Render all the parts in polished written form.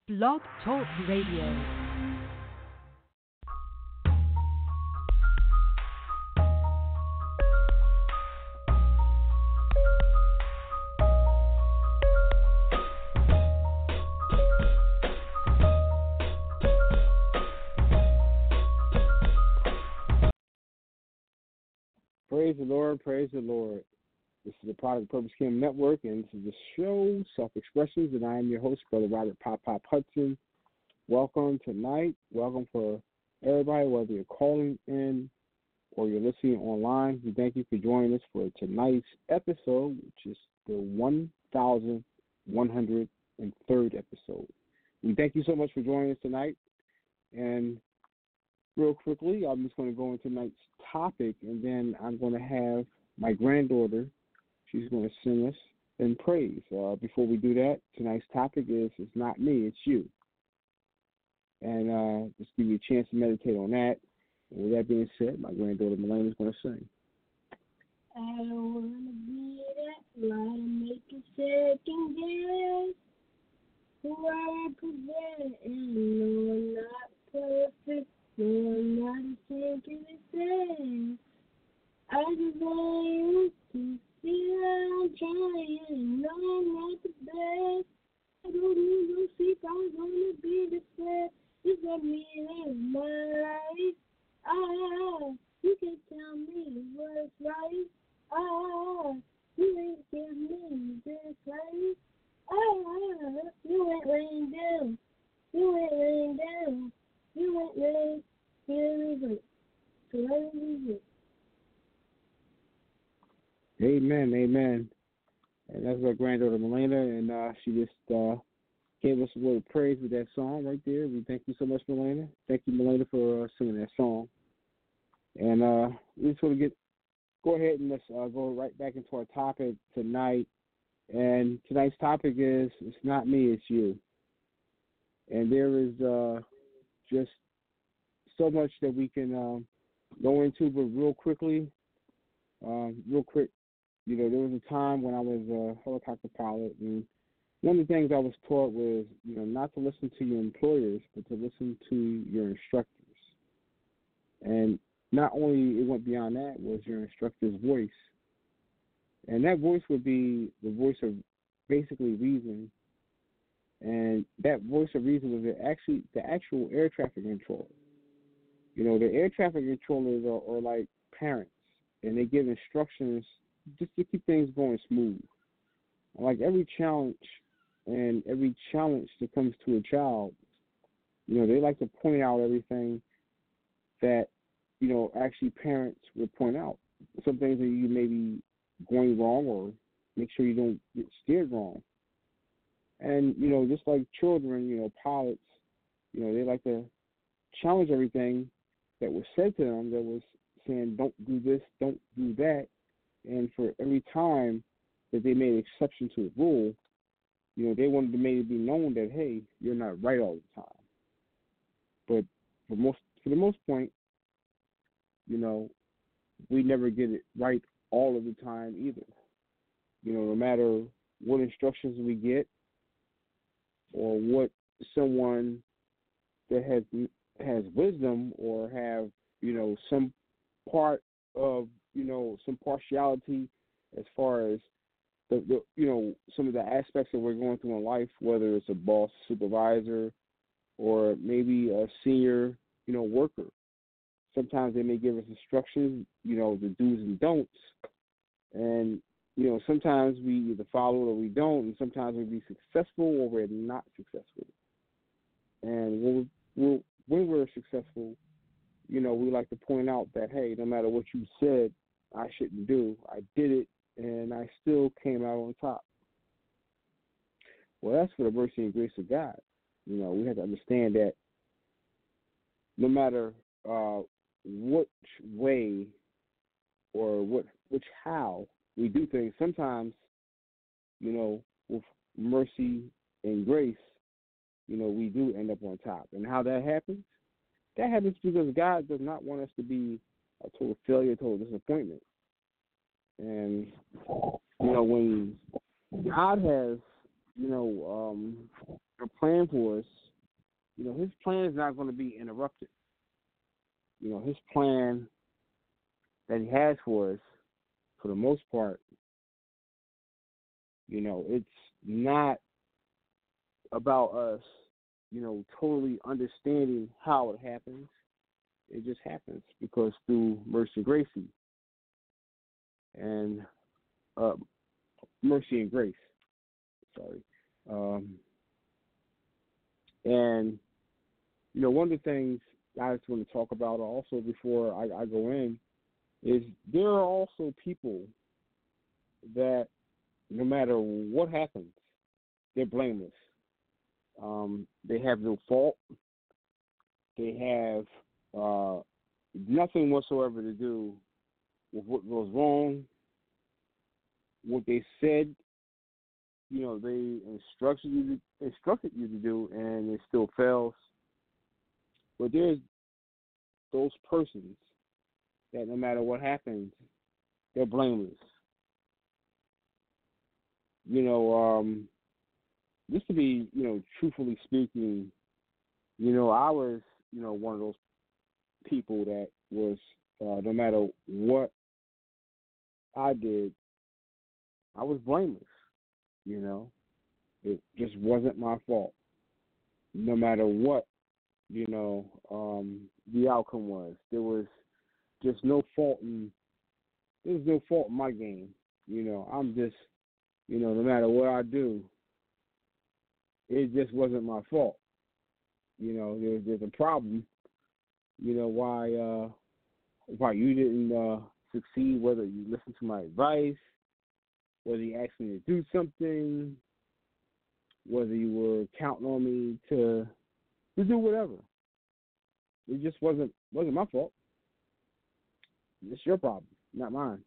Blog Talk Radio. Praise the Lord, praise the Lord. This is the Product Purpose Kingdom Network, and this is the show, Self-Expressions, and I am your host, Brother Robert Pop Hudson. Welcome tonight. Welcome for everybody, whether you're calling in or you're listening online. We thank you for joining us for tonight's episode, which is the 1,103rd episode. We thank you so much for joining us tonight. And real quickly, I'm just going to go into tonight's topic, and then I'm going to have my granddaughter. She's going to sing us in praise. Before we do that, tonight's topic is, it's not me, it's you. And just give you a chance to meditate on that. And with that being said, my granddaughter Melanie is going to sing. I don't want to be that fly, make a second guess. Who I present, and no, I'm not perfect, no, I'm not a second thing. I just want you to see that I'm trying, no, I'm not the best. I don't need no sleep, I'm gonna be the best. It's not me, it's my life. You can tell me what's right. You ain't give me this life. You ain't laying down. You ain't laying down. You ain't laying down. So let me do it. Amen, amen. And that's my granddaughter Melena, and she just gave us a word of praise with that song right there. We thank you so much, Melena. Thank you, Melena, for singing that song. And we just want to go ahead and let's go right back into our topic tonight. And tonight's topic is, it's not me, it's you. And there is just so much that we can go into, but real quick, there was a time when I was a helicopter pilot, and one of the things I was taught was, not to listen to your employers, but to listen to your instructors. And not only it went beyond that, was your instructor's voice. And that voice would be the voice of basically reason. And that voice of reason was the actual air traffic controller. The air traffic controllers are like parents, and they give instructions just to keep things going smooth. Like every challenge that comes to a child, they like to point out everything that, actually parents would point out. Some things that you may be going wrong, or make sure you don't get steered wrong. And, just like children, pilots, they like to challenge everything that was said to them that was saying, don't do this, don't do that. And for every time that they made exception to the rule, they wanted to make it be known that, hey, you're not right all the time. But for the most point, we never get it right all of the time either. No matter what instructions we get, or what someone that has wisdom, or have some part of some partiality as far as the some of the aspects that we're going through in life, whether it's a boss, supervisor, or maybe a senior worker. Sometimes they may give us instructions, the do's and don'ts, and sometimes we either follow it or we don't, and sometimes we'll be successful or we're not successful. And when we're successful, we like to point out that, hey, no matter what you said I shouldn't do, I did it, and I still came out on top. Well, that's for the mercy and grace of God. We have to understand that no matter which way or which how we do things, sometimes, with mercy and grace, we do end up on top. And how that happens? That happens because God does not want us to be a total failure, total disappointment. And, when God has, a plan for us, his plan is not going to be interrupted. His plan that he has for us, for the most part, it's not about us, totally understanding how it happens. It just happens because through mercy and grace, and mercy and grace. Sorry. And one of the things I just want to talk about also before I go in is there are also people that no matter what happens, they're blameless. They have no fault. They have nothing whatsoever to do with what goes wrong, what they said, they instructed you to do, and it still fails. But there's those persons that no matter what happens, they're blameless. Just to be, truthfully speaking, I was, one of those people that was, no matter what I did, I was blameless. It just wasn't my fault. No matter what, the outcome was. There was just no fault in my game. I'm just, no matter what I do, it just wasn't my fault. There's a problem. Why you didn't succeed, whether you listened to my advice, whether you asked me to do something, whether you were counting on me to do whatever. It just wasn't my fault. It's your problem, not mine.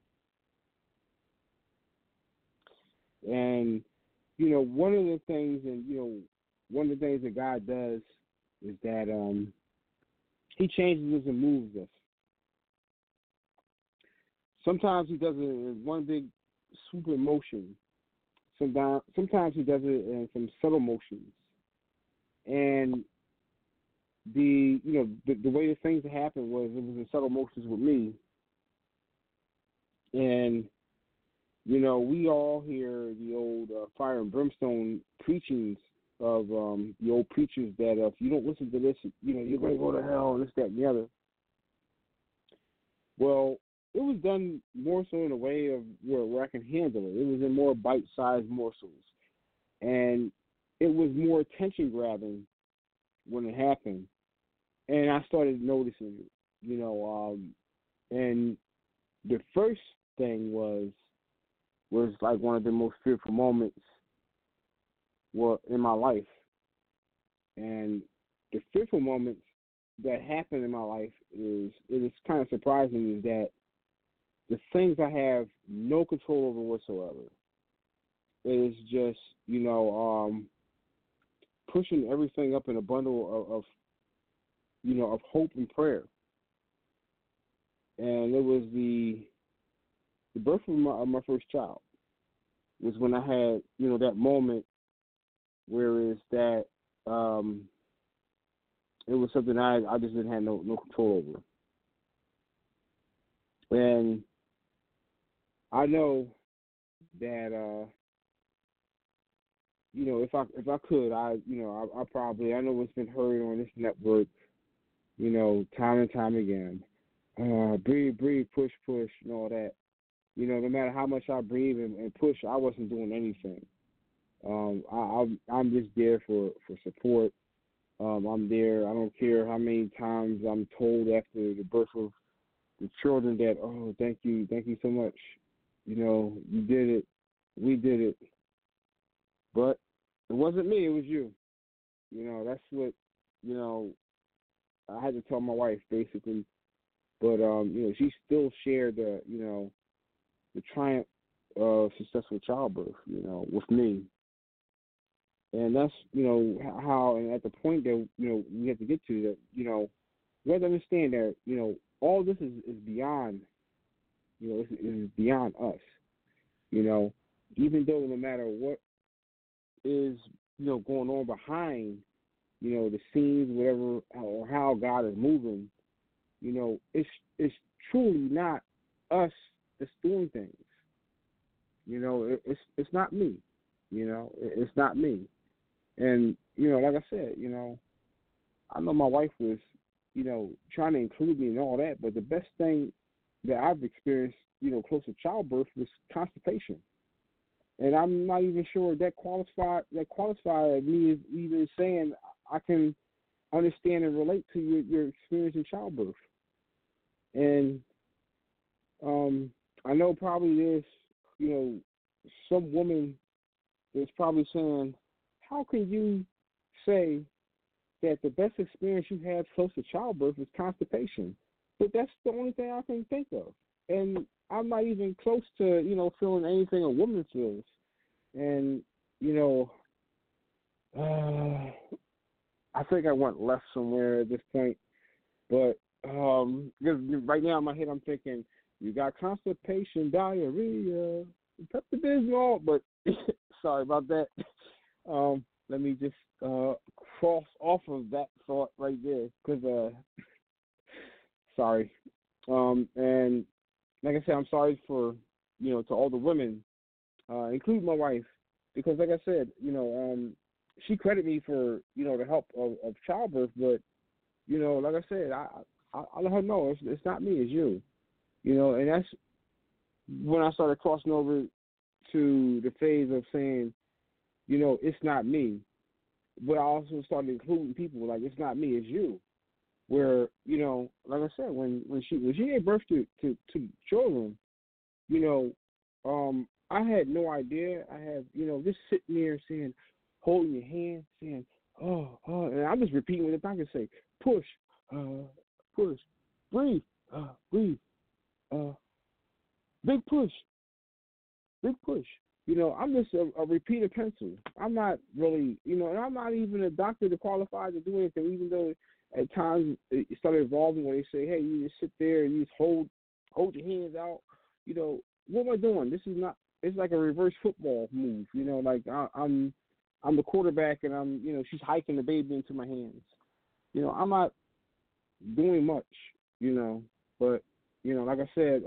And one of the things, that God does is that He changes us and moves us. Sometimes He does it in one big super motion. Sometimes He does it in some subtle motions. And the way the things happened was it was in subtle motions with me. And we all hear the old fire and brimstone preachings of the old preachers that if you don't listen to this, you're going to go to hell and this, that, and the other. Well, it was done more so in a way of where I can handle it. It was in more bite-sized morsels. And it was more attention-grabbing when it happened. And I started noticing it, and the first thing was like one of the most fearful moments in my life. And the fearful moments that happened in my life it is kind of surprising is that the things I have no control over whatsoever. It is just, pushing everything up in a bundle of hope and prayer. And it was the birth of my first child was when I had, that moment where it's that it was something I just didn't have no control over. And I know that if I could, I probably, I know it's been heard on this network, time and time again. Breathe, push, and all that. No matter how much I breathe and push, I wasn't doing anything. I'm just there for support. I'm there. I don't care how many times I'm told after the birth of the children that, oh, thank you so much. You did it. We did it. But it wasn't me. It was you. That's what, I had to tell my wife basically. But, she still shared the triumph of successful childbirth, with me. And that's, how, and at the point that, we have to get to that, we have to understand that, all this is beyond, is beyond us. Even though no matter what is, going on behind the scenes, whatever, or how God is moving, it's truly not us that's doing things. It's not me. It's not me. And like I said, I know my wife was, trying to include me and all that, but the best thing that I've experienced, close to childbirth was constipation. And I'm not even sure that qualified me as even saying I can understand and relate to your experience in childbirth. And I know probably there's, some woman that's probably saying, how can you say that the best experience you had close to childbirth is constipation? But that's the only thing I can think of. And I'm not even close to, feeling anything a woman feels. And, I think I went left somewhere at this point. But because right now in my head I'm thinking, you got constipation, diarrhea, Pepto-Bismol, but sorry about that. Let me just cross off of that thought right there, because sorry. And like I said, I'm sorry for to all the women, including my wife, because like I said, she credited me for the help of childbirth, but like I said, I let her know it's not me, it's you. And that's when I started crossing over to the phase of saying, it's not me. But I also started including people like it's not me, it's you. Where, like I said, when she gave birth to children, I had no idea. I have, just sitting there saying, holding your hand, saying, oh, and I'm just repeating what the doctor say, push, breathe, breathe, big push. I'm just a repeater pencil. I'm not really, and I'm not even a doctor to qualify to do anything, even though at times it started evolving when they say, hey, you just sit there and you just hold your hands out. What am I doing? This is not, it's like a reverse football move, like I'm the quarterback and I'm, she's hiking the baby into my hands. I'm not doing much, but, like I said,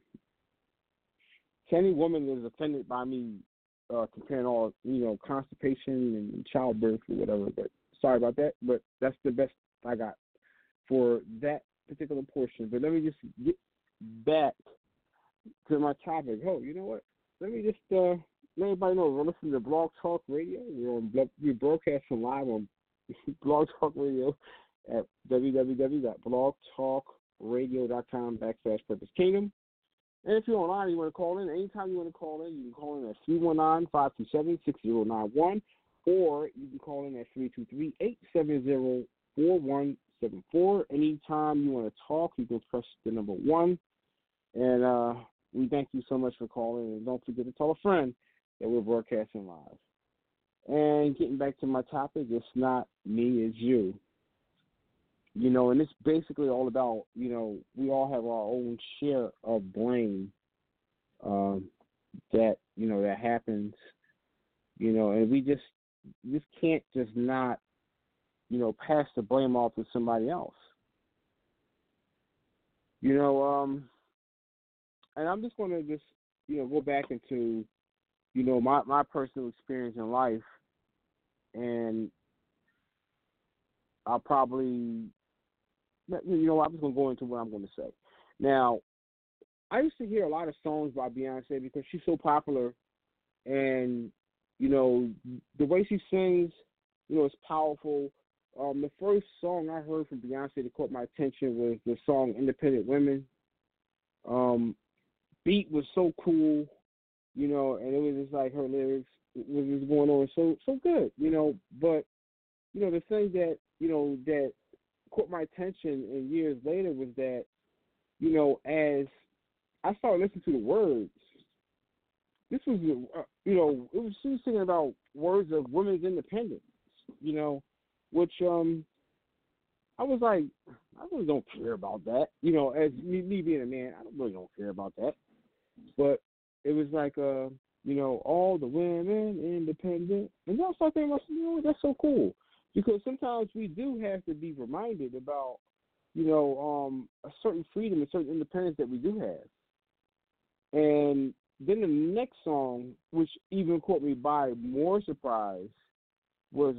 to any woman that is offended by me comparing all, constipation and childbirth or whatever, but sorry about that, but that's the best I got for that particular portion. But let me just get back to my topic. Oh, you know what? Let me just let everybody know we're listening to Blog Talk Radio. We're broadcasting live on Blog Talk Radio at www.blogtalkradio.com/Purpose Kingdom. And if you're online and you want to call in, anytime you want to call in, you can call in at 319-527-6091, or you can call in at 323-870-4174. Anytime you want to talk, you can press the number 1. And we thank you so much for calling. And don't forget to tell a friend that we're broadcasting live. And getting back to my topic, it's not me, it's you. And it's basically all about, we all have our own share of blame that, that happens, and we just can't just not, pass the blame off to somebody else. And I'm just going to just, go back into, my personal experience in life, and I'll probably, I'm just going to go into what I'm going to say. Now, I used to hear a lot of songs by Beyonce because she's so popular, and, the way she sings, it's powerful. The first song I heard from Beyonce that caught my attention was the song Independent Women. Beat was so cool, and it was just like her lyrics was just going on so good, but, the thing that, that caught my attention and years later was that, as I started listening to the words, this was, she was singing about words of women's independence, which I was like, I really don't care about that, as me being a man, I really don't care about that, but it was like, all the women independent, and then I started thinking, that's so cool. because sometimes we do have to be reminded about, a certain freedom, a certain independence that we do have. And then the next song, which even caught me by more surprise, was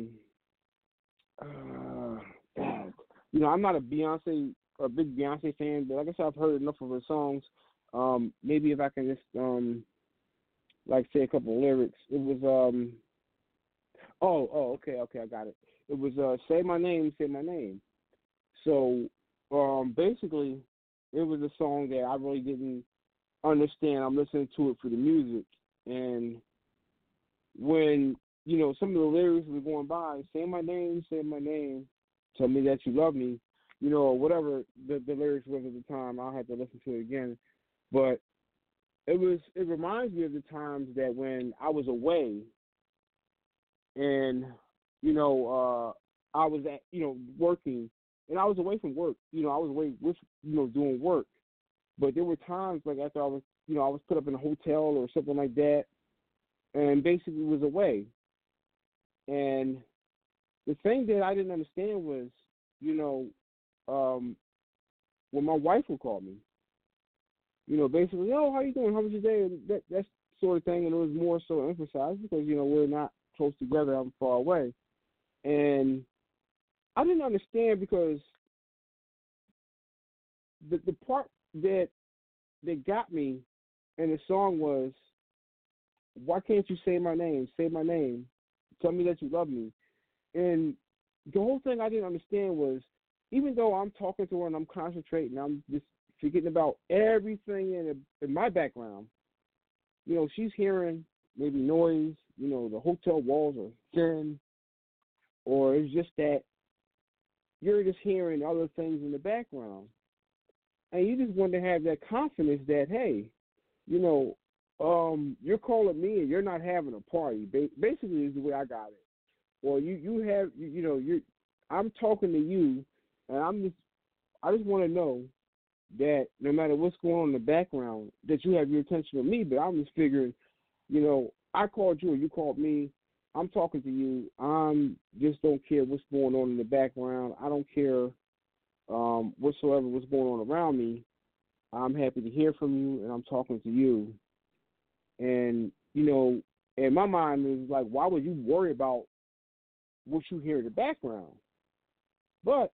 I'm not a big Beyonce fan, but like I said, I've heard enough of her songs. Maybe if I can just say a couple of lyrics. It was okay, I got it. It was Say My Name, Say My Name. So basically, it was a song that I really didn't understand. I'm listening to it for the music, and when some of the lyrics were going by, say my name, tell me that you love me, or whatever the lyrics was at the time. I'll have to listen to it again, but it reminds me of the times that when I was away, and I was at working, and I was away from work. I was away with doing work. But there were times like after I was put up in a hotel or something like that, and basically was away. And the thing that I didn't understand was, when my wife would call me, basically, oh, how you doing? How was your day? And that sort of thing. And it was more so emphasized because we're not close together. I'm far away, and I didn't understand because the part that got me in the song was, why can't you say my name? Say my name. Tell me that you love me. And the whole thing I didn't understand was, even though I'm talking to her and I'm concentrating, I'm just forgetting about everything in my background. She's hearing maybe noise, the hotel walls are thin, or it's just that you're just hearing other things in the background. And you just want to have that confidence that, hey, you're calling me and you're not having a party. Basically, is the way I got it. Or I'm talking to you, and I just want to know that no matter what's going on in the background, that you have your attention on me. But I'm just figuring, I called you or you called me. I'm talking to you. Just don't care what's going on in the background. I don't care whatsoever what's going on around me. I'm happy to hear from you, and I'm talking to you. And, in my mind, is like, why would you worry about what you hear in the background? But,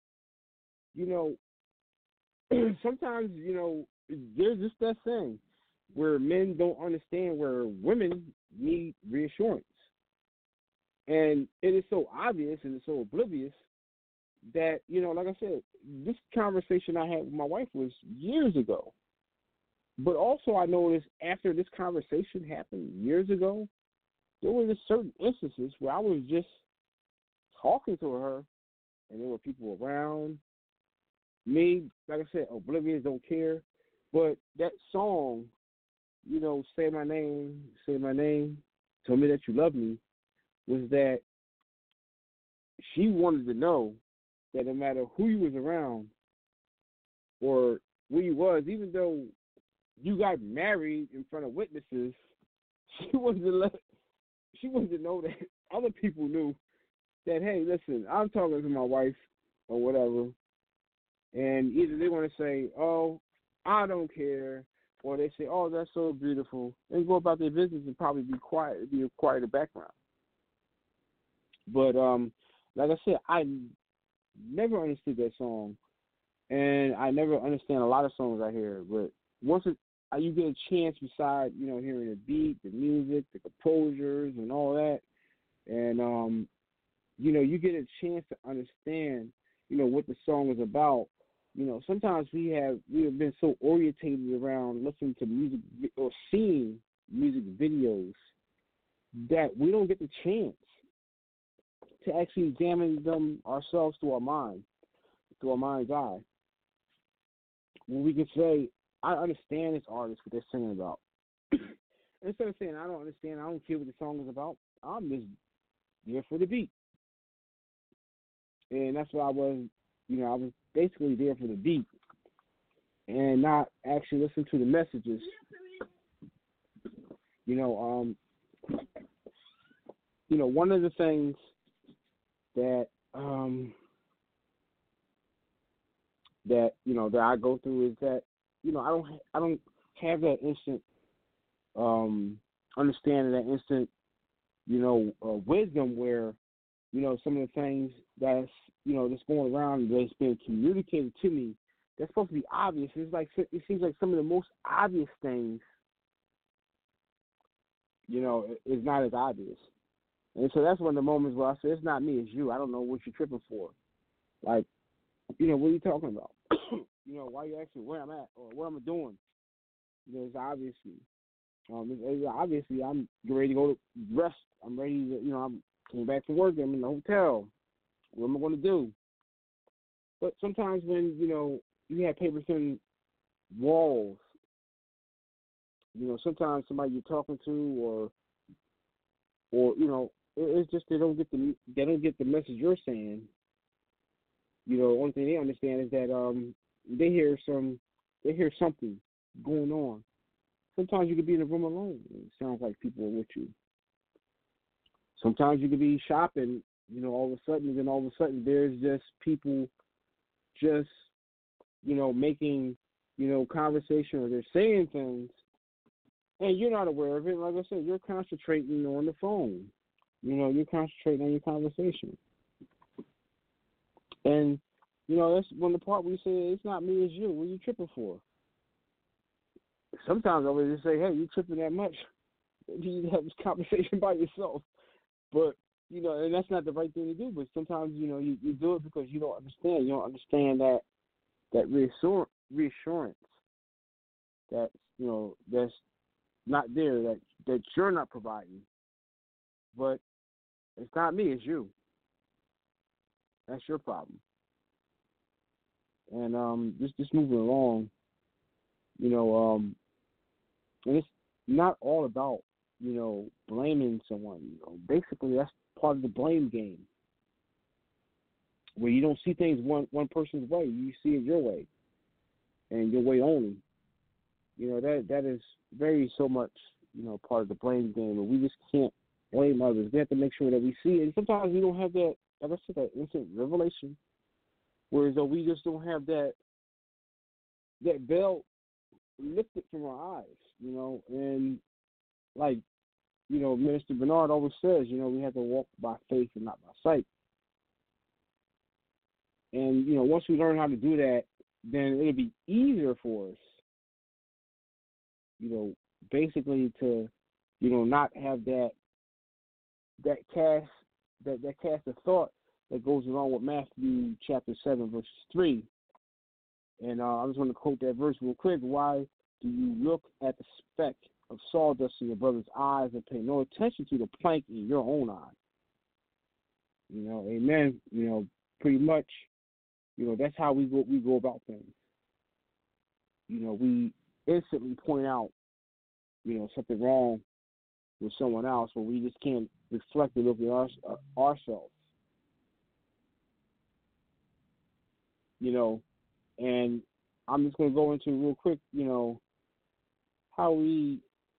sometimes, there's just that thing where men don't understand where women need reassurance. And it is so obvious and it's so oblivious that, like I said, this conversation I had with my wife was years ago. But also I noticed after this conversation happened years ago, there were just certain instances where I was just talking to her and there were people around me, like I said, oblivious, don't care. But that song, say my name, tell me that you love me, was that she wanted to know that no matter who you was around or where you was, even though you got married in front of witnesses, she wanted to know that other people knew that, hey, listen, I'm talking to my wife or whatever, and either they want to say, oh, I don't care, or they say, oh, that's so beautiful, and go about their business and probably be quiet in the background. But like I said, I never understood that song, and I never understand a lot of songs I hear. But once you get a chance, beside hearing the beat, the music, the composers, and all that, and you get a chance to understand what the song is about. Sometimes we have been so orientated around listening to music or seeing music videos that we don't get the chance to actually examine them ourselves through our mind's eye. When we can say, I understand this artist, what they're singing about. Instead of saying, I don't understand, I don't care what the song is about, I'm just there for the beat. And that's what I was, I was basically there for the beat and not actually listen to the messages. One of the things that that that I go through is that I don't have that instant understanding, that instant wisdom where some of the things that's going around that's being communicated to me that's supposed to be obvious. It seems like some of the most obvious things is not as obvious. And so that's one of the moments where I say, it's not me, it's you. I don't know what you're tripping for. Like, what are you talking about? Why are you asking where I'm at or what I'm doing? It's obviously, obviously I'm ready to go to rest. I'm ready to, I'm came back from work. I'm in the hotel. What am I going to do? But sometimes when, you have paper thin walls, sometimes somebody you're talking to or it's just they don't get the message you're saying. The only thing they understand is that they hear something going on. Sometimes you could be in a room alone. It sounds like people are with you. Sometimes you could be shopping, all of a sudden there's just people just, making, conversation, or they're saying things and you're not aware of it. Like I said, you're concentrating on the phone. You're concentrating on your conversation. And, that's when the part where you say, it's not me, it's you. What are you tripping for? Sometimes I would just say, hey, you tripping that much? You have this conversation by yourself. But, and that's not the right thing to do. But sometimes, you do it because you don't understand. You don't understand that reassurance that's, that's not there, that you're not providing. But it's not me, it's you. That's your problem. And just moving along, and it's not all about, blaming someone. Basically that's part of the blame game, where you don't see things one person's way, you see it your way, and your way only. That is very so much, part of the blame game, and we just can't blame others. We have to make sure that we see it. And sometimes we don't have that, like I said, that instant revelation. Whereas though we just don't have that veil lifted from our eyes, and like, Minister Bernard always says, we have to walk by faith and not by sight. And, once we learn how to do that, then it'll be easier for us, basically to, not have that cast of thought that goes along with Matthew chapter 7, verse 3. And I just want to quote that verse real quick. Why do you look at the speck of sawdust in your brother's eyes and pay no attention to the plank in your own eye? Amen. Pretty much, that's how we go about things. We instantly point out, something wrong with someone else, but we just can't reflect and look at ourselves. And I'm just going to go into real quick, how we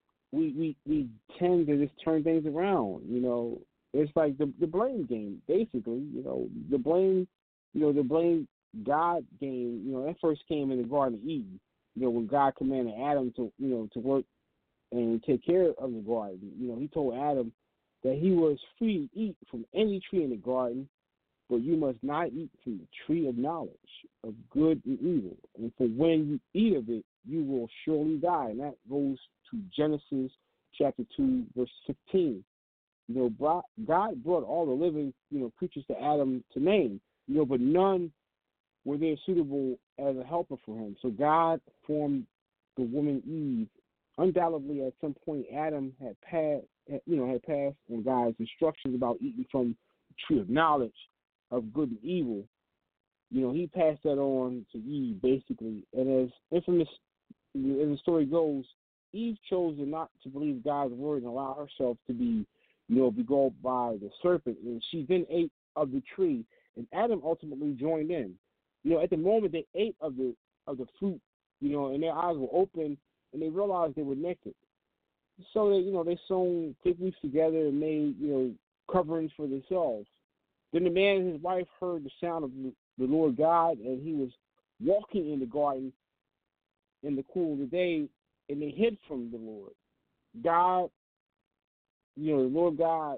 tend to just turn things around. It's like the blame game, basically. The blame God game. That first came in the Garden of Eden. When God commanded Adam to work and take care of the garden. He told Adam that he was free to eat from any tree in the garden, but you must not eat from the tree of knowledge of good and evil. And for when you eat of it, you will surely die. And that goes to Genesis chapter 2, verse 15. God brought all the living, creatures to Adam to name, but none were there suitable as a helper for him. So God formed the woman Eve. Undoubtedly, at some point, Adam had passed on God's instructions about eating from the tree of knowledge of good and evil. He passed that on to Eve, basically. And as infamous as the story goes, Eve chose not to believe God's word and allow herself to be, beguiled by the serpent. And she then ate of the tree, and Adam ultimately joined in. At the moment they ate of the fruit, and their eyes were open, and they realized they were naked. So they sewn fig leaves together and made, coverings for themselves. Then the man and his wife heard the sound of the Lord God, and he was walking in the garden in the cool of the day, and they hid from the Lord. God, the Lord God,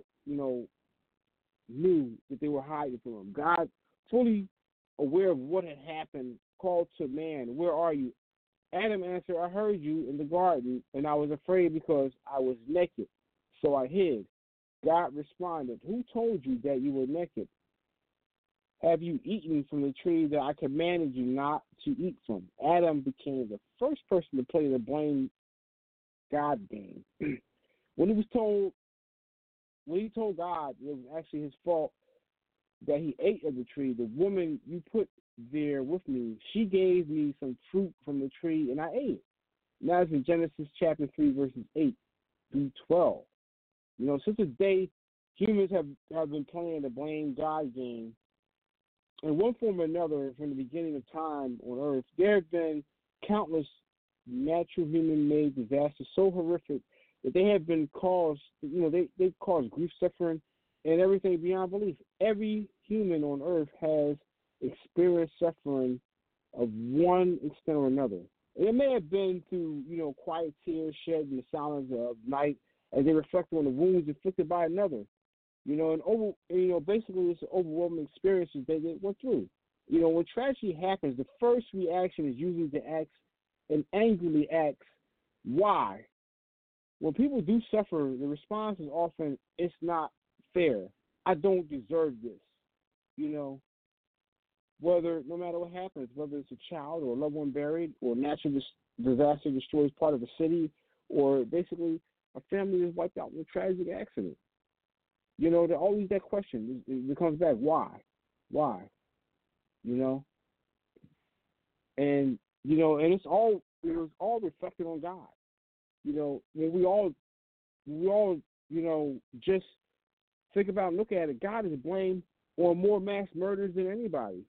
knew that they were hiding from him. God, fully aware of what had happened, called to man, "Where are you?" Adam answered, "I heard you in the garden, and I was afraid because I was naked, so I hid." God responded, "Who told you that you were naked? Have you eaten from the tree that I commanded you not to eat from?" Adam became the first person to play the blame God game. When he told God it was actually his fault that he ate of the tree, "The woman you put there with me, she gave me some fruit from the tree, and I ate it." Now it's in Genesis chapter 3, verses 8 through 12. Since the day humans have been playing the blame God game, in one form or another, from the beginning of time on earth, there have been countless natural human-made disasters so horrific that they have been caused, they've caused grief, suffering, and everything beyond belief. Every human on earth has experienced suffering of one extent or another. And it may have been through, quiet tears shed in the silence of night as they reflect on the wounds inflicted by another. Basically it's an overwhelming experiences they went through. When tragedy happens, the first reaction is usually to ask and angrily ask, why? When people do suffer, the response is often, "It's not fair. I don't deserve this." No matter what happens, whether it's a child or a loved one buried, or a natural disaster destroys part of a city, or basically a family is wiped out in a tragic accident. There always that question. It comes back, why? Why? And it's all reflected on God. When we all just think about and look at it, God is blamed on more mass murders than anybody.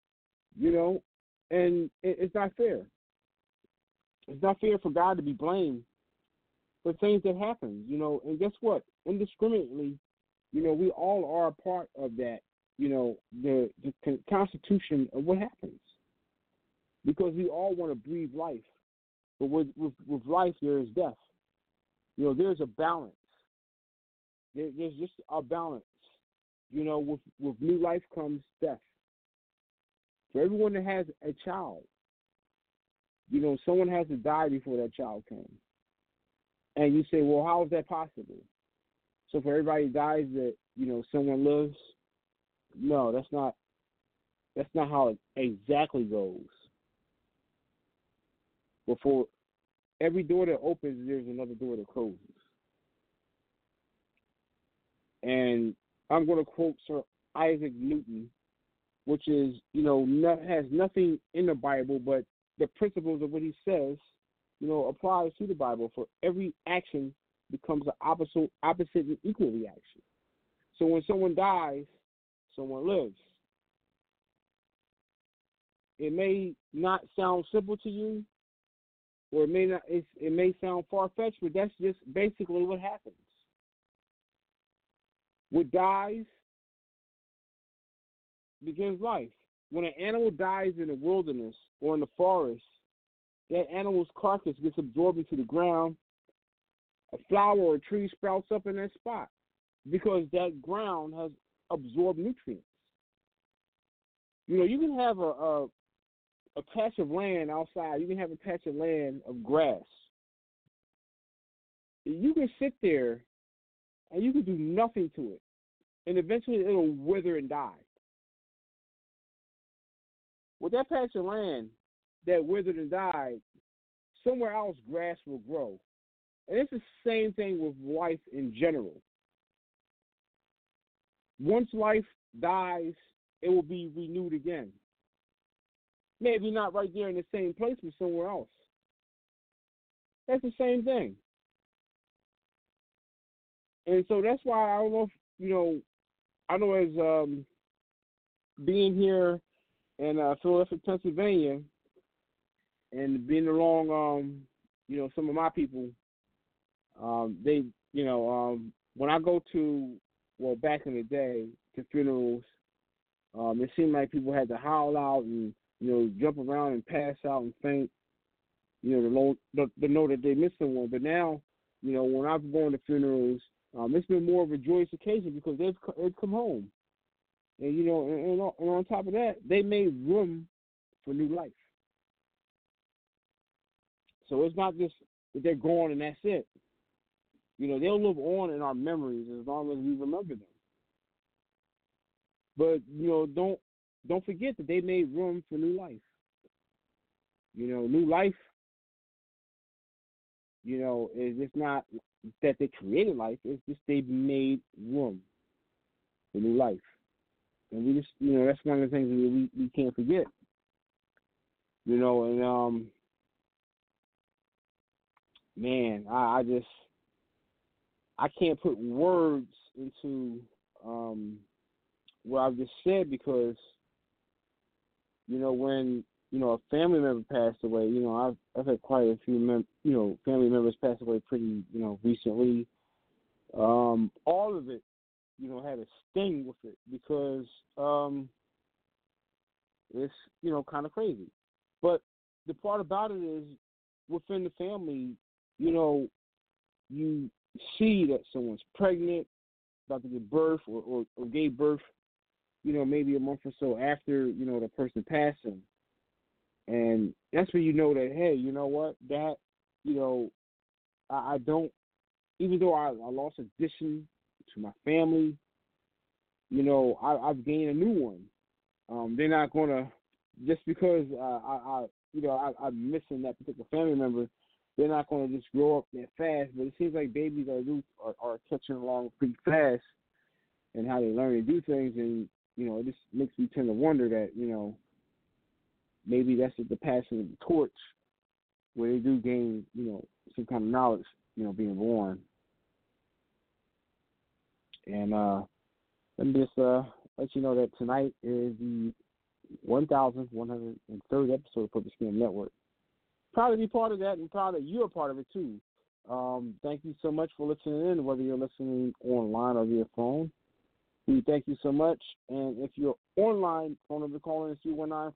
And it's not fair. It's not fair for God to be blamed for things that happen. And guess what? Indiscriminately, we all are a part of that. The constitution of what happens, because we all want to breathe life, but with life there is death. There's a balance. There's just a balance. With new life comes death. For everyone that has a child, someone has to die before that child came. And you say, well, how is that possible? So for everybody who dies that, someone lives? No, that's not how it exactly goes. But for every door that opens, there's another door that closes. And I'm going to quote Sir Isaac Newton, which is, has nothing in the Bible, but the principles of what he says, applies to the Bible. For every action becomes an opposite and equal reaction. So when someone dies, someone lives. It may not sound simple to you, or it may not. It may sound far-fetched, but that's just basically what happens. What dies begins life. When an animal dies in the wilderness or in the forest, that animal's carcass gets absorbed into the ground. A flower or a tree sprouts up in that spot because that ground has absorbed nutrients. You can have a patch of land outside. You can have a patch of land of grass. You can sit there and you can do nothing to it, and eventually it'll wither and die. With that patch of land that withered and died, somewhere else grass will grow. And it's the same thing with life in general. Once life dies, it will be renewed again. Maybe not right there in the same place, but somewhere else. That's the same thing. And so that's why I don't know if, I know as being here in Philadelphia, Pennsylvania, and being along, some of my people, they, when I go to, back in the day, to funerals, It seemed like people had to howl out and jump around and pass out and faint, to know that they missed someone. But now, when I've gone to funerals, it's been more of a joyous occasion because they've come home, and and on top of that, they made room for new life. So it's not just that they're gone and that's it. They'll live on in our memories as long as we remember them. But don't forget that they made room for new life. New life. Is just not that they created life. It's just they made room for new life, and we just that's one of the things we can't forget. And man, I can't put words into what I've just said because when a family member passed away, I've had quite a few family members pass away pretty recently. All of it had a sting with it because it's kind of crazy. But the part about it is within the family, you see that someone's pregnant, about to give birth, or gave birth, maybe a month or so after, the person passing. And that's when you know that, hey, you know what, that, I don't, even though I lost addition to my family, I've gained a new one. They're not going to, just because I'm missing that particular family member, they're not going to just grow up that fast. But it seems like babies are catching along pretty fast and how they learn to do things. And, it just makes me tend to wonder that, maybe that's just the passing of the torch where they do gain, some kind of knowledge, being born. And let me just let you know that tonight is the 1,103rd episode of Purpose Skin Network. Proud to be part of that, and proud that you're a part of it too. Thank you so much for listening in, whether you're listening online or via phone. We thank you so much. And if you're online, phone number calling is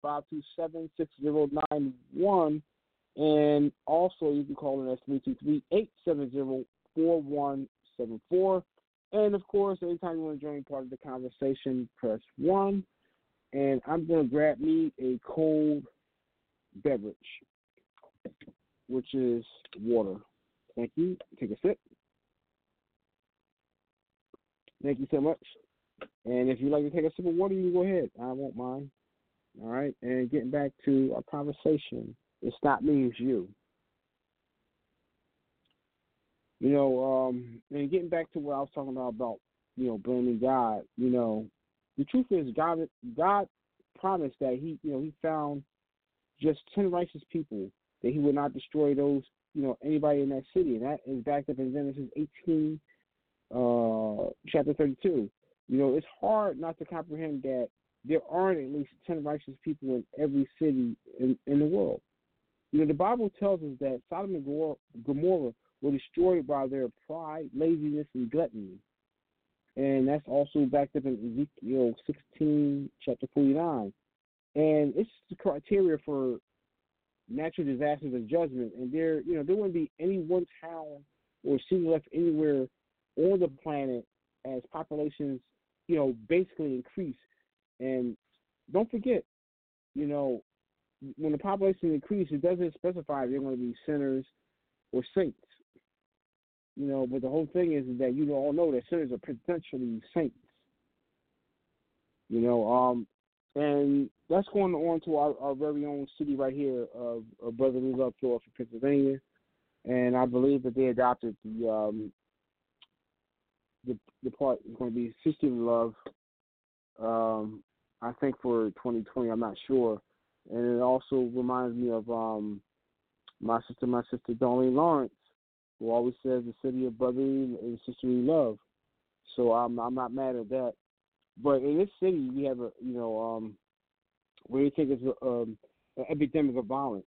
319-527-6091. And also you can call in at 323-870-4174. And of course, anytime you want to join part of the conversation, press 1. And I'm going to grab me a cold beverage, which is water. Thank you. Take a sip. Thank you so much. And if you'd like to take a sip of water, you can go ahead. I won't mind. All right. And getting back to our conversation, it's not me, it's you. And getting back to what I was talking about blaming God, the truth is God promised that he found just 10 righteous people, that he would not destroy those, anybody in that city. And that is backed up in Genesis 18, chapter 32. It's hard not to comprehend that there aren't at least 10 righteous people in every city in the world. The Bible tells us that Sodom and Gomorrah were destroyed by their pride, laziness, and gluttony. And that's also backed up in Ezekiel 16, chapter 49. And it's the criteria for natural disasters of judgment. And there wouldn't be any one town or city left anywhere on the planet as populations, basically increase. And don't forget, when the population increases, it doesn't specify if they're going to be sinners or saints. But the whole thing is that you all know that sinners are potentially saints. And that's going on to our very own city right here of Brotherly Love, Philadelphia, Pennsylvania. And I believe that they adopted the part is going to be Sisterly Love. I think for 2020, I'm not sure. And it also reminds me of my sister Darlene Lawrence, who always says the city of brotherly and sisterly love. So I'm not mad at that. But in this city, we have where you think it's an epidemic of violence.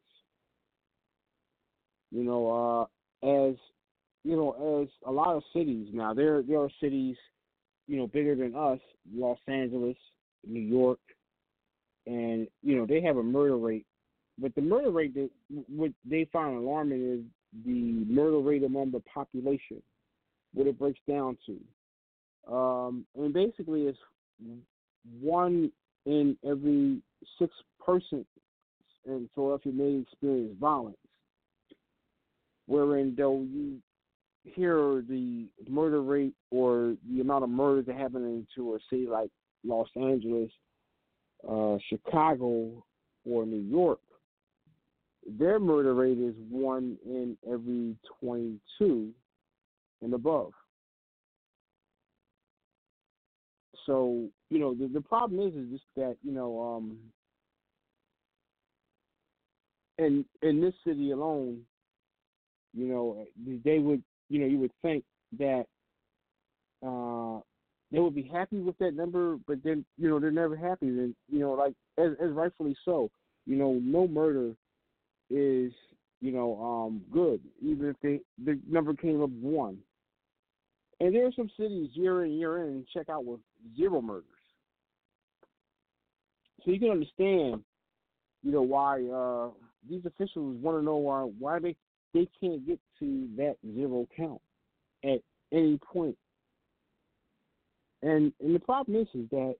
As a lot of cities now, there are cities, bigger than us, Los Angeles, New York, and they have a murder rate, but the murder rate that what they find alarming is the murder rate among the population, what it breaks down to. And basically, it's one in every 6 persons in Philadelphia may experience violence. Wherein, though you hear the murder rate or the amount of murders that happen into a city like Los Angeles, Chicago, or New York, their murder rate is 1 in every 22 and above. So, the problem is just that, in this city alone, they would, you would think that they would be happy with that number, but then, they're never happy. And, like, as rightfully so, no murder is, good, even if the number came up 1. And there are some cities year in, year in, check out with 0 murders. So you can understand, why these officials want to know why they can't get to that 0 count at any point. And the problem is that,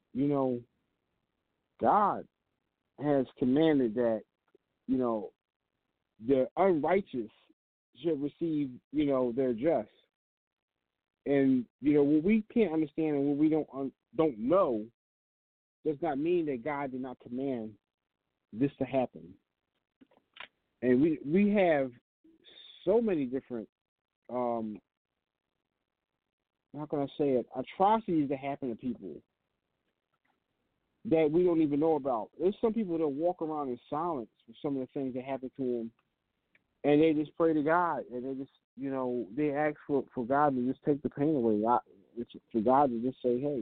God has commanded that, the unrighteous should receive, their just. And what we can't understand and what we don't know does not mean that God did not command this to happen. And we have so many different how can I say it, atrocities that happen to people that we don't even know about. There's some people that walk around in silence for some of the things that happen to them, and they just pray to God, and they just, they ask for God to just take the pain away. For God to just say, hey,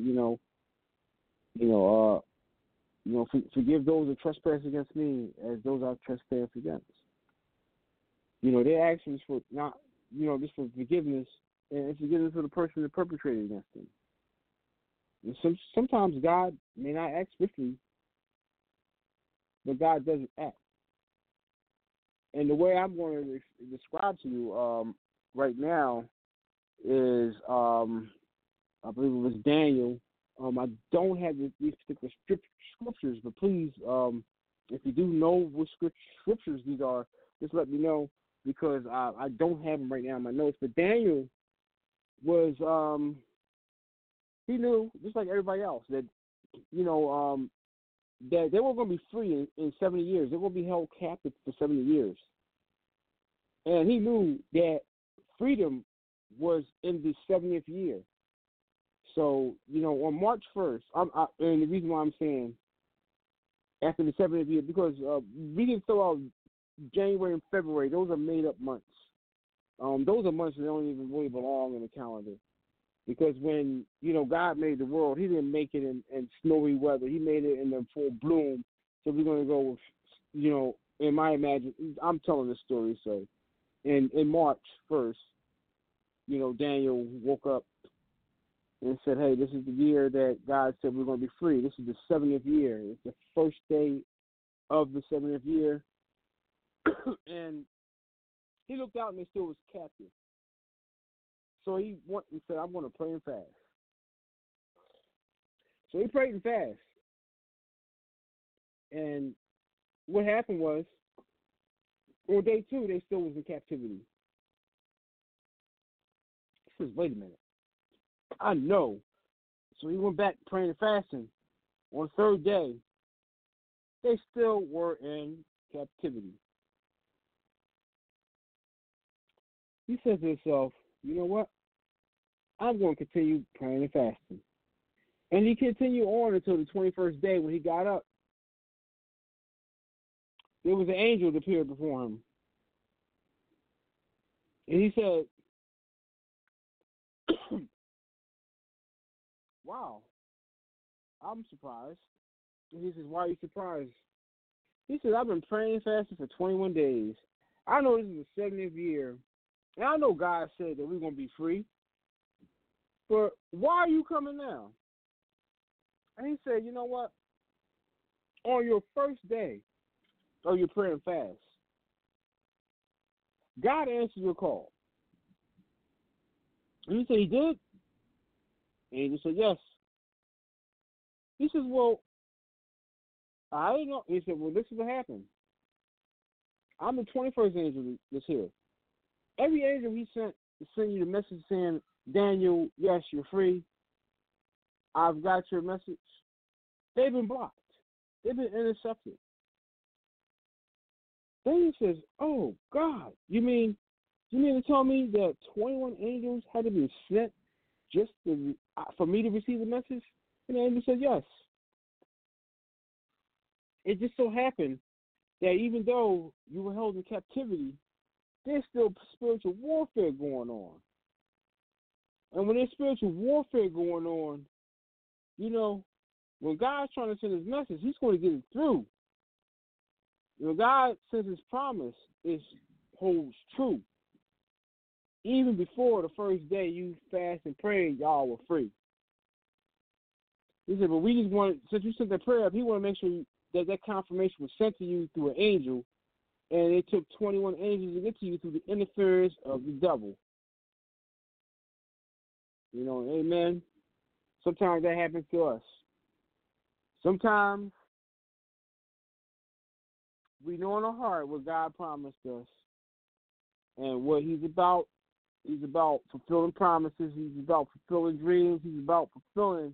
forgive those that trespass against me as those I trespass against. They ask us for not, just for forgiveness and forgiveness for the person that perpetrated against them. And sometimes God may not act swiftly, but God doesn't act. And the way I'm going to describe to you right now is, I believe it was Daniel. I don't have these particular scriptures, but please, if you do know what scriptures these are, just let me know, because I don't have them right now in my notes. But Daniel was, he knew, just like everybody else, that, that they were going to be free in 70 years. They were going to be held captive for 70 years. And he knew that freedom was in the 70th year. So, on March 1st, and the reason why I'm saying after the 70th year, because we didn't throw out January and February. Those are made-up months. Those are months that don't even really belong in the calendar. Because when, God made the world, he didn't make it in snowy weather. He made it in the full bloom. So we're going to go with, in my imagination, I'm telling this story. So in March 1st, Daniel woke up and said, hey, this is the year that God said we're going to be free. This is the 70th year. It's the first day of the 70th year. And he looked out and they still was captive. So he said, I'm going to pray and fast. So he prayed and fast. And what happened was, on day 2, they still was in captivity. He says, wait a minute. I know. So he went back praying and fasting. On the 3rd day, they still were in captivity. He says to himself, you know what? I'm going to continue praying and fasting. And he continued on until the 21st day when he got up. There was an angel that appeared before him. And he said, wow, I'm surprised. And he says, why are you surprised? He says, I've been praying and fasting for 21 days. I know this is the 70th year. And I know God said that we're going to be free. But why are you coming now? And he said, you know what? On your first day of your prayer and fast, God answered your call. And he said, he did? And he said, yes. He says, well, I didn't know. He said, well, this is what happened. I'm the 21st angel that's here. Every angel he sent to send you the message saying, Daniel, yes, you're free. I've got your message. They've been blocked. They've been intercepted. Then he says, oh, God, you mean to tell me that 21 angels had to be sent just for me to receive the message? And the angel said, yes. It just so happened that even though you were held in captivity, there's still spiritual warfare going on. And when there's spiritual warfare going on, you know, when God's trying to send his message, he's going to get it through. When God sends his promise, it holds true. Even before the first day you fast and prayed, y'all were free. He said, but we just wanted, since you sent that prayer up, he want to make sure that confirmation was sent to you through an angel, and it took 21 angels to get to you through the interference of the devil. You know, amen. Sometimes that happens to us. Sometimes we know in our heart what God promised us and what he's about. He's about fulfilling promises. He's about fulfilling dreams. He's about fulfilling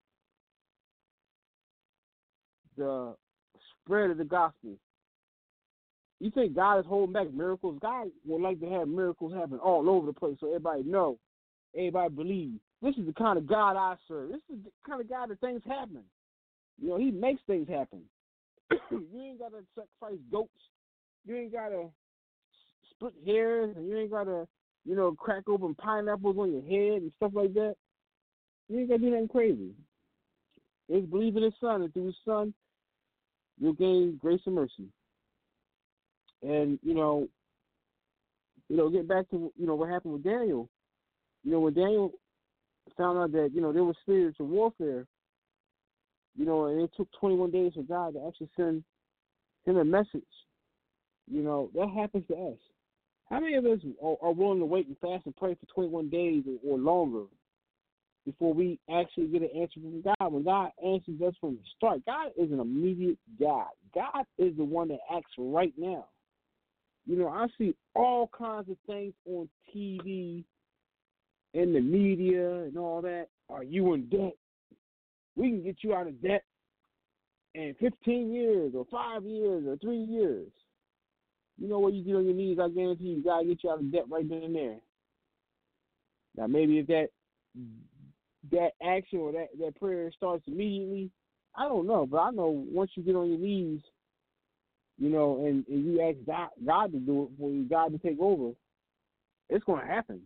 the spread of the gospel. You think God is holding back miracles? God would like to have miracles happen all over the place so everybody know, everybody believe. This is the kind of God I serve. This is the kind of God that things happen. You know, he makes things happen. You ain't got to sacrifice goats. You ain't got to split hairs, and you ain't got to, you know, crack open pineapples on your head and stuff like that. You ain't got to do nothing crazy. It's believe in his son, and through his son, you'll gain grace and mercy. And, you know, get back to, you know, what happened with Daniel. You know, when Daniel found out that, you know, there was spiritual warfare, you know, and it took 21 days for God to actually send him a message. You know, that happens to us. How many of us are willing to wait and fast and pray for 21 days or longer before we actually get an answer from God? When God answers us from the start, God is an immediate God. God is the one that acts right now. You know, I see all kinds of things on TV, in the media, and all that. Are you in debt? We can get you out of debt in 15 years or 5 years or 3 years. You know what you get on your knees, I guarantee you, God will get you out of debt right then and there. Now, maybe if that action or that prayer starts immediately, I don't know. But I know once you get on your knees, you know, and you ask God to do it for you, God to take over, it's going to happen.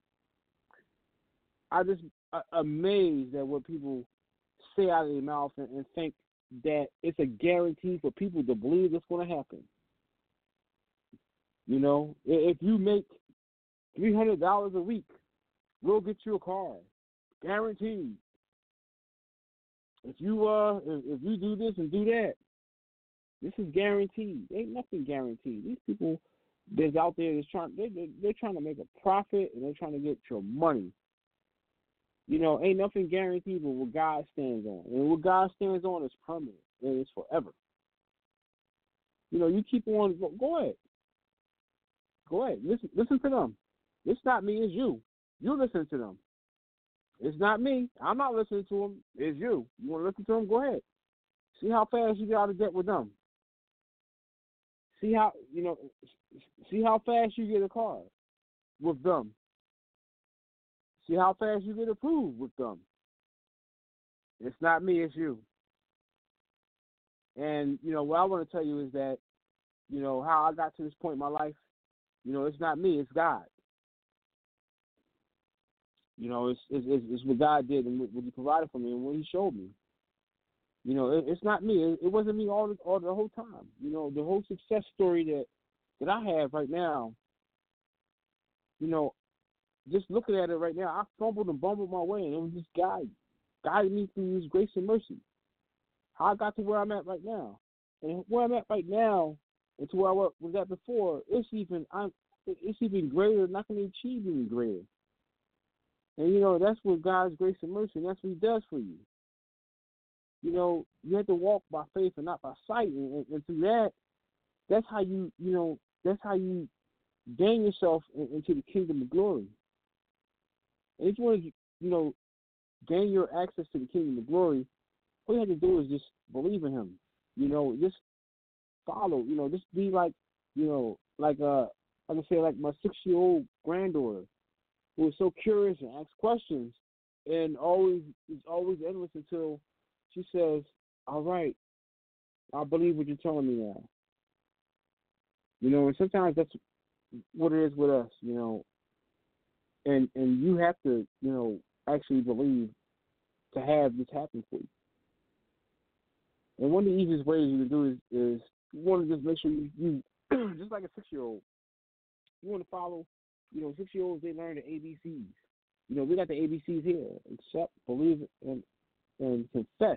I just amazed at what people say out of their mouth and think that it's a guarantee for people to believe it's going to happen. You know, if you make $300 a week, we'll get you a car, guaranteed. If you do this and do that, this is guaranteed. Ain't nothing guaranteed. These people that's out there that's they're trying to make a profit and they're trying to get your money. You know, ain't nothing guaranteed but what God stands on. And what God stands on is permanent and it's forever. You know, you keep on, go ahead. Go ahead. Listen to them. It's not me, it's you. You listen to them. It's not me. I'm not listening to them. It's you. You want to listen to them? Go ahead. See how fast you get out of debt with them. See how fast you get a car with them. See how fast you get approved with them. It's not me, it's you. And, you know, what I want to tell you is that, you know, how I got to this point in my life, you know, it's not me, it's God. You know, it's what God did and what he provided for me and what he showed me. You know, it's not me. It wasn't me all the whole time. You know, the whole success story that I have right now, you know, just looking at it right now, I fumbled and bumbled my way, and it was just God guiding me through his grace and mercy. how I got to where I'm at right now. And where I'm at right now and to where I was at before, it's even greater, and I can achieve even greater. And, that's what God's grace and mercy, and that's what He does for you. You have to walk by faith and not by sight. And through that, that's how that's how you gain yourself into the kingdom of glory. And if you want to, gain your access to the kingdom of glory, all you have to do is just believe in Him. Just follow. Just be like I can say, like my 6-year-old granddaughter, who is so curious and asks questions, and is always endless until she says, "All right, I believe what you're telling me now." And sometimes that's what it is with us, and you have to, actually believe to have this happen for you. And one of the easiest ways you can do is you want to just make sure you just like a 6-year-old, you want to follow, 6-year-olds, they learn the ABCs. We got the ABCs here: accept, believe, and confess.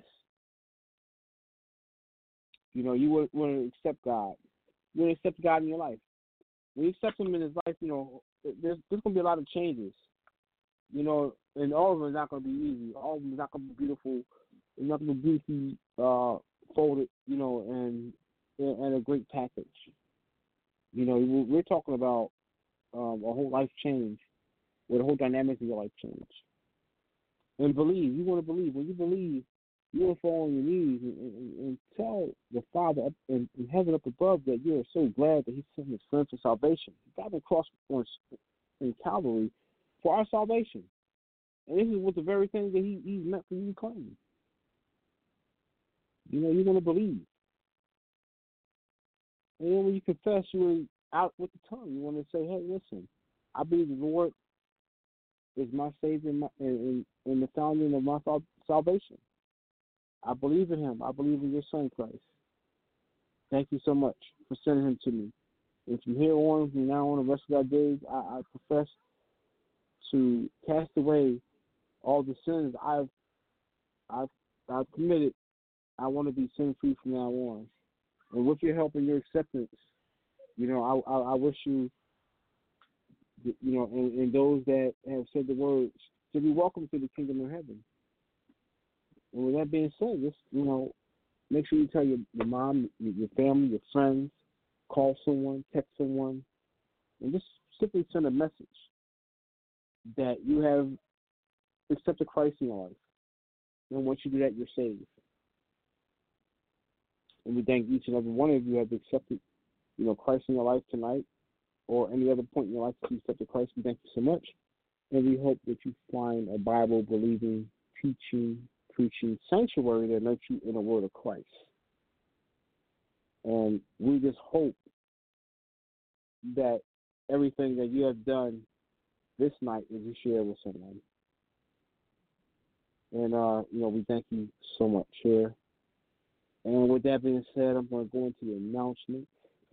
You want to accept God. You want to accept God in your life. When you accept Him in His life, there's going to be a lot of changes. And all of them are not going to be easy. All of them are not going to be beautiful. They're not going to be beautifully folded, and a great package. We're talking about a whole life change, where the whole dynamics of your life change. And believe. You want to believe. When you believe, you want to fall on your knees and tell the Father up in heaven up above that you are so glad that He sent His Son for salvation. He died on the cross in Calvary for our salvation. And this is what the very thing that He's meant for you to claim. You're going to believe. And then when you confess, you're out with the tongue. You want to say, "Hey, listen, I believe the Lord is my Savior and the founding of my salvation. I believe in Him. I believe in your Son, Christ. Thank you so much for sending Him to me. And from here on, from now on, the rest of our days, I profess to cast away all the sins I've committed. I want to be sin-free from now on. And with your help and your acceptance, I wish you, and those that have said the words, to be welcome to the kingdom of heaven. And with that being said, just, make sure you tell your mom, your family, your friends, call someone, text someone, and just simply send a message that you have accepted Christ in your life. And once you do that, you're saved. And we thank each and every one of you who have accepted, Christ in your life tonight, or any other point in your life that you accepted Christ. We thank you so much. And we hope that you find a Bible-believing, teaching, preaching sanctuary that makes you in the word of Christ. And we just hope that everything that you have done this night is you share with someone. And, we thank you so much here. And with that being said, I'm going to go into the announcements.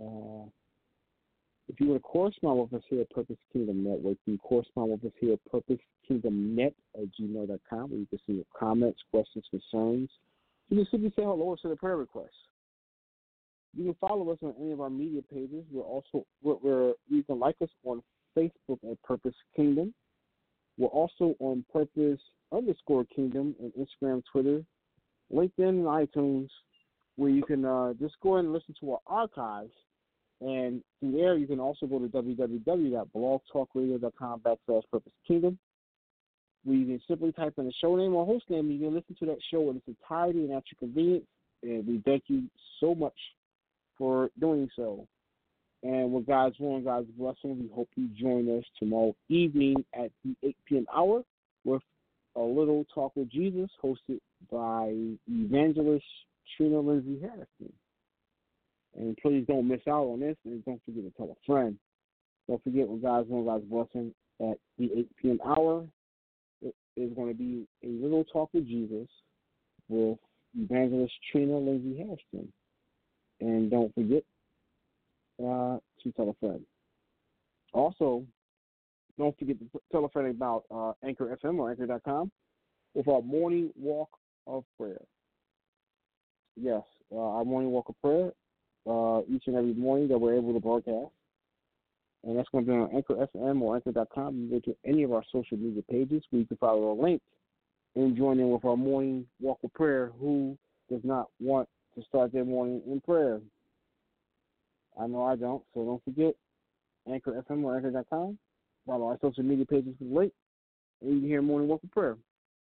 If you want to correspond with us here at Purpose Kingdom Network, you can correspond with us here at purposekingdomnet@gmail.com, where you can send your comments, questions, concerns. You can simply say hello or send a prayer request. You can follow us on any of our media pages. You can like us on Facebook at Purpose Kingdom. We're also on Purpose_Kingdom on Instagram, Twitter, LinkedIn, and iTunes, where you can just go ahead and listen to our archives. And from there, you can also go to www.blogtalkradio.com/Purpose Kingdom, where you can simply type in the show name or host name, and you can listen to that show in its entirety and at your convenience. And we thank you so much for doing so. And with God's will and God's blessing, we hope you join us tomorrow evening at the 8 p.m. hour with A Little Talk with Jesus, hosted by evangelist Trina Lindsay Harrison. And please don't miss out on this, and don't forget to tell a friend. Don't forget, with God's will and God's blessing, at the 8 p.m. hour, it is going to be A Little Talk with Jesus with evangelist Trina Lindsay Harrison. And don't forget to tell a friend. Also, don't forget to tell a friend about Anchor FM or Anchor.com with our morning walk of prayer. yes, our morning walk of prayer each and every morning that we're able to broadcast. And that's going to be on Anchor FM or Anchor.com. You can go to any of our social media pages where you can follow the link and join in with our morning walk of prayer. Who does not want to start their morning in prayer? I know I don't, so don't forget Anchor FM or Anchor.com. Follow our social media pages for the link, and you can hear morning walk of prayer.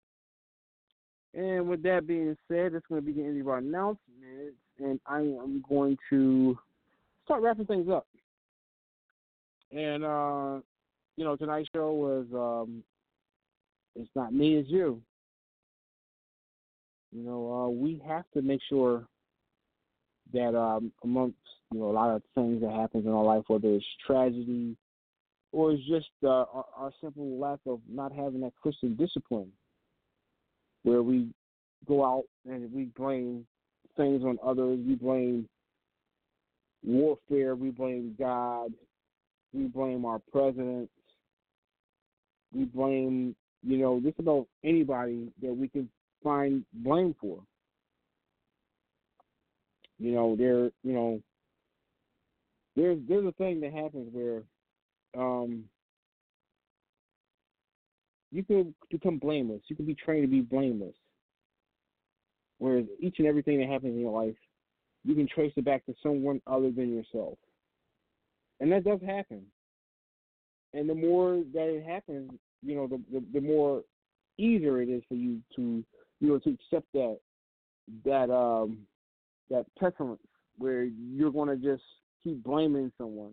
And with that being said, it's going to be the end of our announcements, and I am going to start wrapping things up. And, tonight's show was, it's not me, it's you. We have to make sure that amongst, a lot of things that happens in our life, whether it's tragedy or it's just our simple lack of not having that Christian discipline, where we go out and we blame things on others, we blame warfare, we blame God, we blame our presidents, we blame, just about anybody that we can find blame for. There's a thing that happens where you can become blameless. You can be trained to be blameless. Whereas each and everything that happens in your life, you can trace it back to someone other than yourself. And that does happen. And the more that it happens, the more easier it is for you to accept that pestilence where you're going to just keep blaming someone.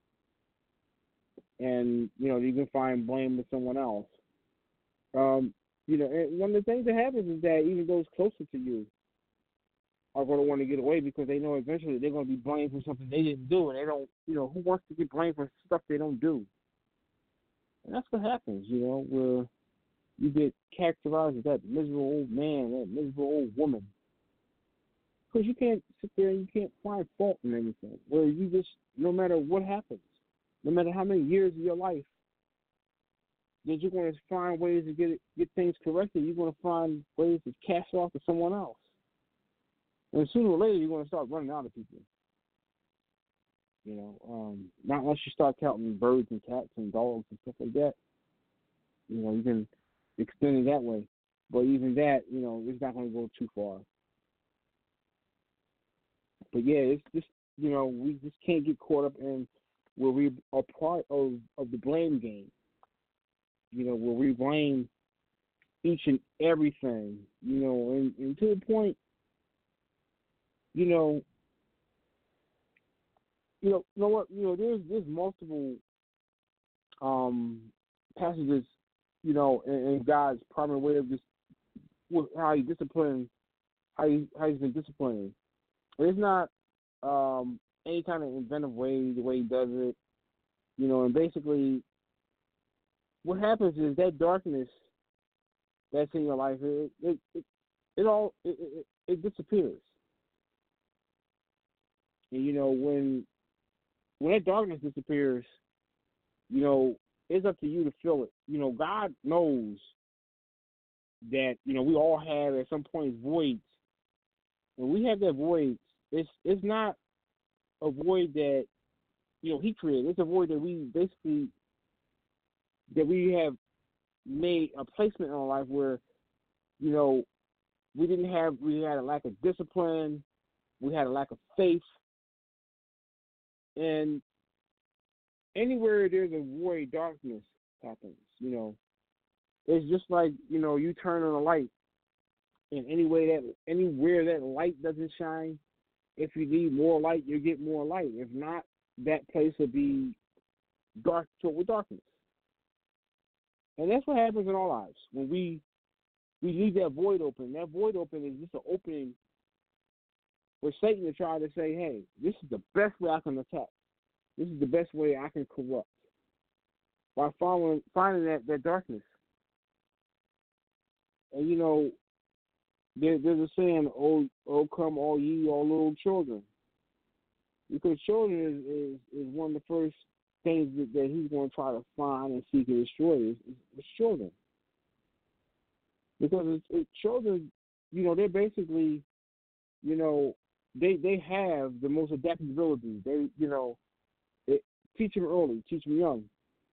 And, you can find blame with someone else. And one of the things that happens is that even those closer to you are going to want to get away because they know eventually they're going to be blamed for something they didn't do. And they don't, who wants to get blamed for stuff they don't do? And that's what happens, where you get characterized as that miserable old man, that miserable old woman. Because you can't sit there and you can't find fault in anything. Where you just, no matter what happens, no matter how many years of your life, that you're going to find ways to get things corrected. You're going to find ways to cast it off to someone else. And sooner or later, you're going to start running out of people. Not unless you start counting birds and cats and dogs and stuff like that. You can extend it that way. But even that, it's not going to go too far. But yeah, it's just, we just can't get caught up in where we are part of the blame game. Where we blame each and everything, and to the point, there's multiple passages, in God's primary way of just how he disciplines, how he's been disciplining. It's not any kind of inventive way, the way he does it, and basically what happens is that darkness that's in your life, it disappears. And when that darkness disappears, it's up to you to fill it. God knows that we all have at some point voids. When we have that void, it's not a void that he created. It's a void that we have made a placement in our life where, we had a lack of discipline, we had a lack of faith, and anywhere there's a void, darkness happens. It's just like you turn on a light, and anywhere that light doesn't shine, if you need more light, you get more light. If not, that place will be dark, filled with darkness. And that's what happens in our lives. When we leave that void open is just an opening for Satan to try to say, hey, this is the best way I can attack. This is the best way I can corrupt. By finding that darkness. And, there's a saying, oh, come all ye, all little children. Because children is one of the first things that he's going to try to find and seek and destroy is children. Because children, they're basically they have the most adaptability. They, teach them early, teach them young.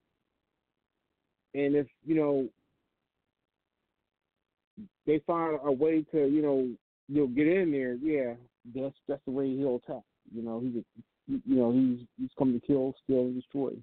And if, they find a way to, get in there, yeah, that's the way he'll attack. He's coming to kill, steal, and destroy.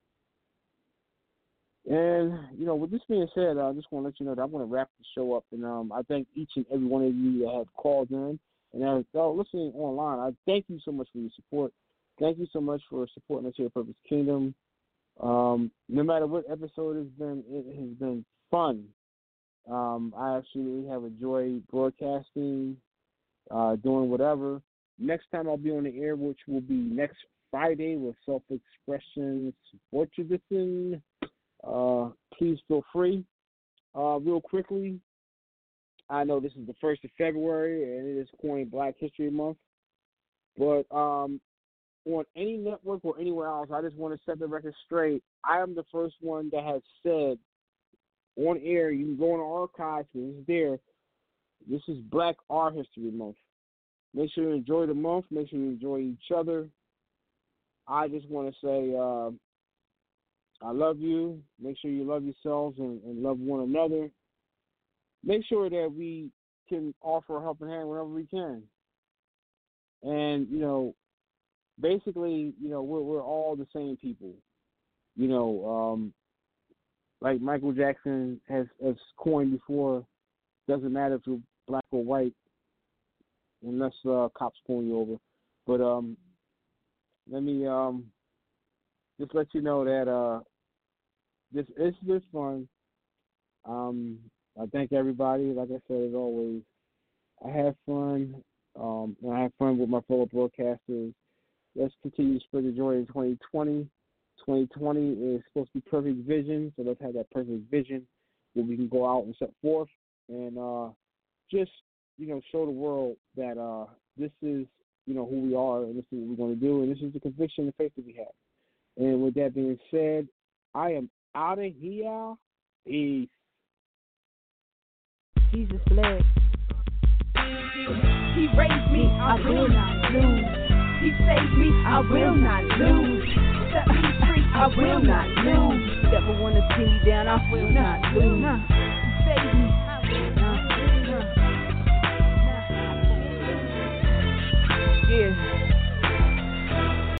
And, with this being said, I just want to let you know that I'm going to wrap the show up. And I thank each and every one of you that have called in and that are listening online. I thank you so much for your support. Thank you so much for supporting us here at Purpose Kingdom. No matter what episode has been, it has been fun. I absolutely have enjoyed broadcasting, doing whatever. Next time I'll be on the air, which will be next Friday with Self-Expression Support Tradition. Please feel free. Real quickly, I know this is the 1st of February and it is Coin Black History Month, but on any network or anywhere else, I just want to set the record straight. I am the first one that has said on air, you can go in the archives, it's there. This is Black Art History Month. Make sure you enjoy the month. Make sure you enjoy each other. I just want to say I love you. Make sure you love yourselves and love one another. Make sure that we can offer a helping hand whenever we can. And, basically, we're all the same people. Like Michael Jackson has coined before, doesn't matter if you're black or white, unless cops pulling you over. But let me just let you know that this is fun. I thank everybody. Like I said, as always, I have fun. And I have fun with my fellow broadcasters. Let's continue to spread the joy in 2020. 2020 is supposed to be perfect vision, so let's have that perfect vision where we can go out and set forth and just, show the world that this is, who we are and this is what we're going to do, and this is the conviction and faith that we have. And with that being said, I am out of here. Peace. Jesus bless. He raised me, I will not lose. He saved me, I will not lose. Set me free, I will not lose. Never wanna see me down, I will not lose. He saved me.